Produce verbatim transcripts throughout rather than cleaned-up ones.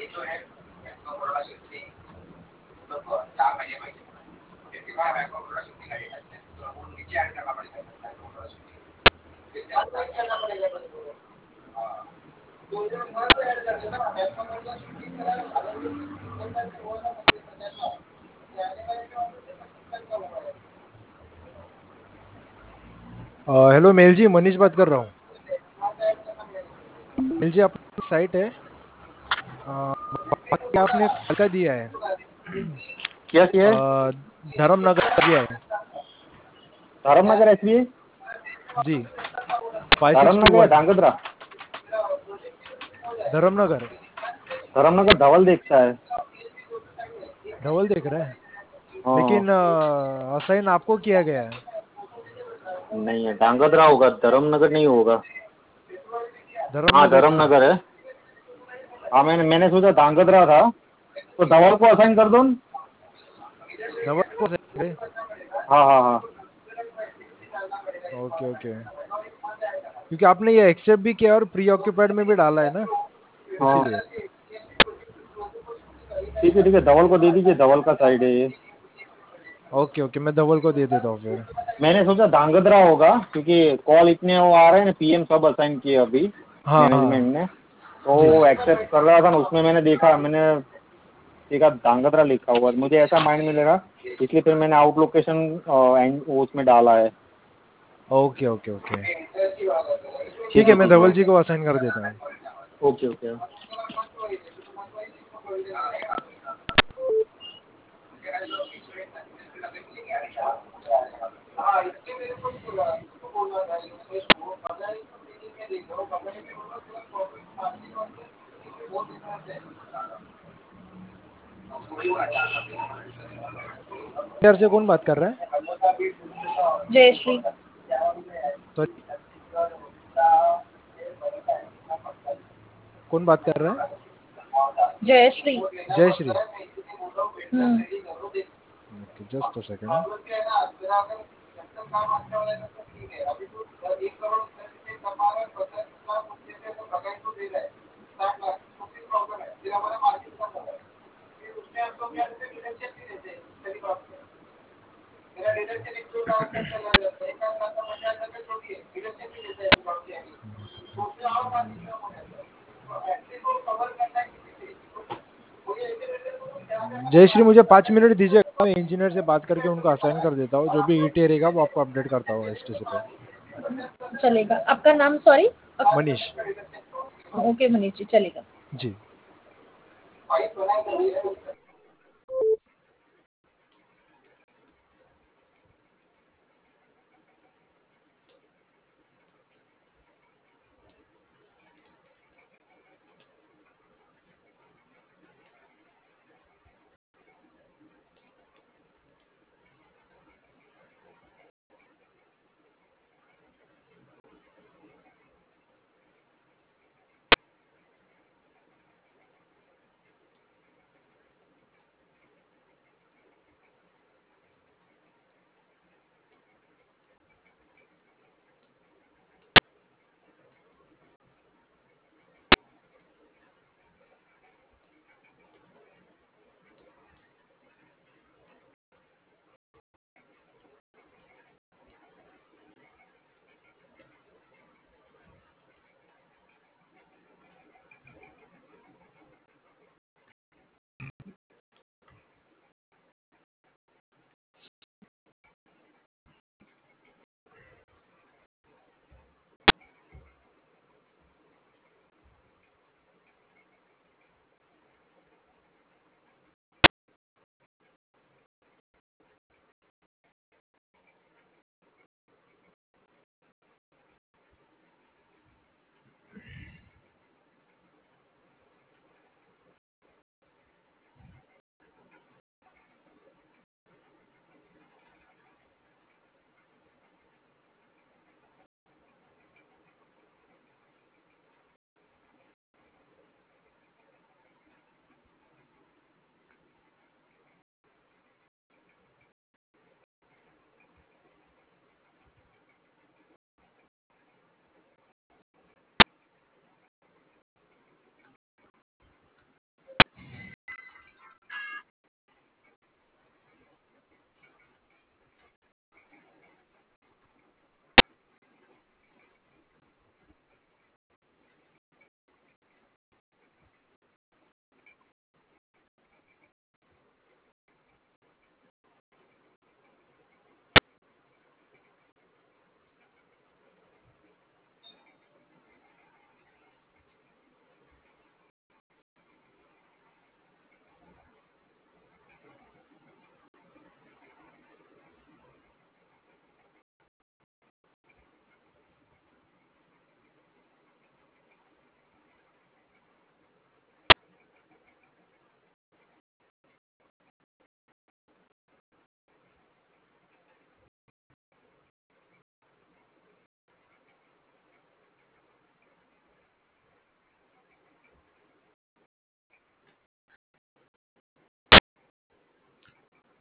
Hello mail जी, मनीष बात कर रहा हूँ। मेल जी, आपकी साइट है, अ, क्या आपने कल का दिया है? क्या किया है? अ, धर्मनगर दिया है धर्मनगर एस बी आई। जी। फाइव सिक्स टू धर्मनगर या वन धांगध्रा? धर्मनगर। धर्मनगर धवल देखता है। धवल देख रहा है, हाँ हाँ। लेकिन असाइन आपको किया गया है। नहीं है, धांगध्रा होगा, धर्मनगर नहीं होगा। हाँ धर्मनगर है। धर्मनगर है। हाँ मैंने मैंने सोचा धांगध्रा था, तो धवल को असाइन कर दो न। धवल को assign है? हाँ हाँ हाँ। ओके ओके, क्योंकि आपने ये एक्सेप्ट भी किया और प्री ऑक्यूपाइड में भी डाला है ना, हाँ इसीलिए। ठीक है ठीक है, धवल को दे दीजिए, धवल का साइड है ये। ओके ओके, मैं धवल को दे देता हूँ फिर। मैंने सोचा धांगध्रा होगा, क्योंकि कॉल इतने वो आ रहे हैं ना, पी एम सब असाइन किए अभी हाँ हाँ मैनेजमेंट ने, तो जी। वो एक्सेप्ट कर रहा था ना, उसमें मैंने देखा मैंने देखा धांगध्रा लिखा हुआ है, मुझे ऐसा माइंड में लगा, इसलिए फिर मैंने आउट लोकेशन उसमें डाला है। ओके ओके ओके, ठीक ठीक है, है मैं ठीक धवल है। जी को असाइन कर देता हूँ। Okay okay. यार से कौन बात कर रहा है? जयश्री। तो कौन बात कर रहा है? Jayshree. Jay Shree. Hmm. Okay, just a second. Jayshree, मुझे पाँच मिनट दीजिएगा, मैं इंजीनियर से बात करके उनको असाइन कर देता हूँ। जो भी ईटी रहेगा वो आपको अपडेट करता हूँ एसटीसी पे। चलेगा। आपका नाम सॉरी? मनीष। ओके मनीष जी, चलेगा। जी।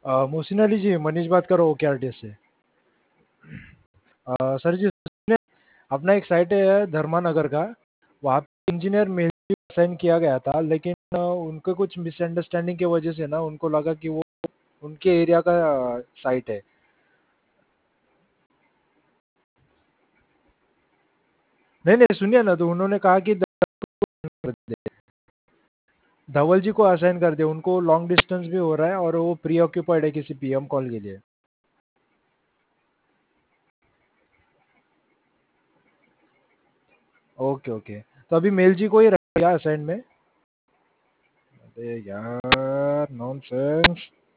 अ, मोहसिन अली जी, मनीष बात कर रहा हूँ ओकेआरटी से। अ, सर जी सुनिए, अपना एक साइट है धर्मानगर का, वहाँ पे इंजीनियर मेल साइन किया गया था, लेकिन अ, उनके कुछ मिसअंडरस्टैंडिंग की वजह से ना उनको लगा कि वो उनके एरिया का साइट है। नहीं नहीं सुनिए ना, तो उन्होंने कहा कि धवल जी को असाइन कर दे, उनको लॉन्ग डिस्टेंस भी हो रहा है और वो प्री ऑक्यूपाइड है किसी पीएम कॉल के लिए। ओके ओके, तो अभी मेल जी को ही रखा असाइन में। अरे यार नॉनसेंस।